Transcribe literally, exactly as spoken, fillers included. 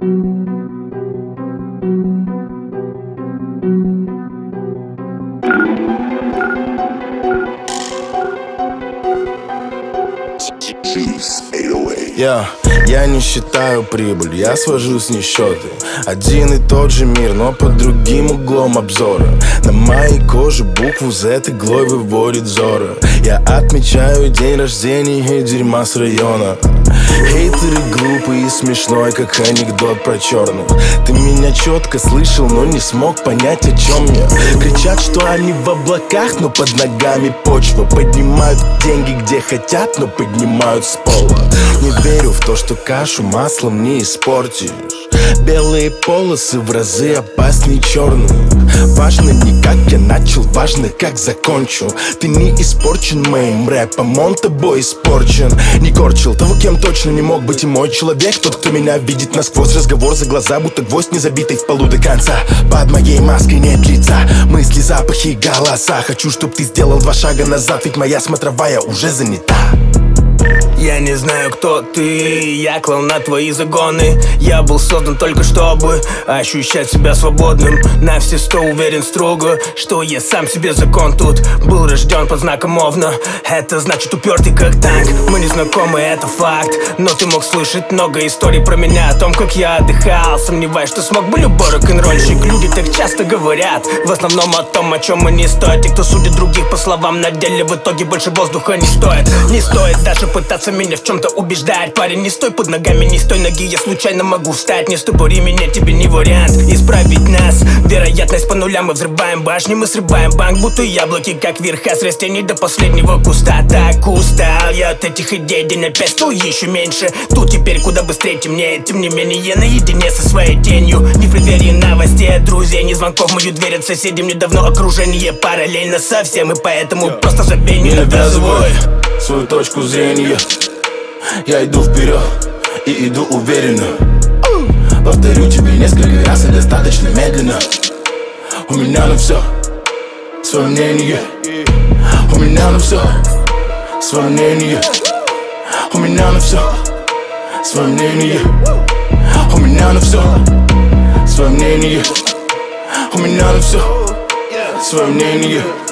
Я, я не считаю прибыль, я свожу с ней счеты. Один и тот же мир, но под другим углом обзора. На моей коже букву Z иглой выводит Зора. Я отмечаю день рождения и дерьма с района. Хейтеры глупый и смешной, как анекдот про черных. Ты меня четко слышал, но не смог понять, о чем я. Кричат, что они в облаках, но под ногами почва. Поднимают деньги, где хотят, но поднимают с пола. Не верю в то, что кашу маслом не испортишь. Белые полосы в разы опаснее черных. Важно не как я начал, важно как закончу. Ты не испорчен моим рэпом, он тобой испорчен. Не корчил того, кем точно не мог быть и мой человек. Тот, кто меня видит насквозь, разговор за глаза, будто гвоздь не забитый в полу до конца. Под моей маской нет лица, мысли, запахи, голоса. Хочу, чтоб ты сделал два шага назад, ведь моя смотровая уже занята. Я не знаю, кто ты, я клал на твои загоны. Я был создан только чтобы ощущать себя свободным. На все сто уверен строго, что я сам себе закон тут. Был рожден под знаком Овна, это значит упертый как танк. Мы не знакомы, это факт, но ты мог слышать много историй про меня, о том, как я отдыхал. Сомневаюсь, что смог бы любой рок-н-ролльщик. Люди так часто говорят, в основном о том, о чем мы не стоит. Те, кто судит других по словам, на деле в итоге больше воздуха не стоит. Не стоит даже пытаться меня в чем-то убеждать. Парень, не стой под ногами, не стой ноги, я случайно могу встать. Не стопори меня, тебе не вариант исправить нас. Вероятность по нулям, мы взрываем башни, мы срываем банк, будто яблоки, как верха с растений до последнего куста. Так устал я от этих идей, день опять стал еще меньше. Тут теперь куда быстрее темнеет, тем не менее наедине со своей тенью. Не в преддверии новостей от друзей, ни звонков в мою дверь от соседей. Мне давно окружение параллельно со всем, и поэтому просто забей, не навязывай свою точку зрения. Я иду вперед и иду уверенно. Повторю тебе несколько раз и достаточно медленно. У меня на все свое мнение. У меня на все свое мнение. У меня на все свое мнение. У меня на все свое мнение. У меня на все свое мнение.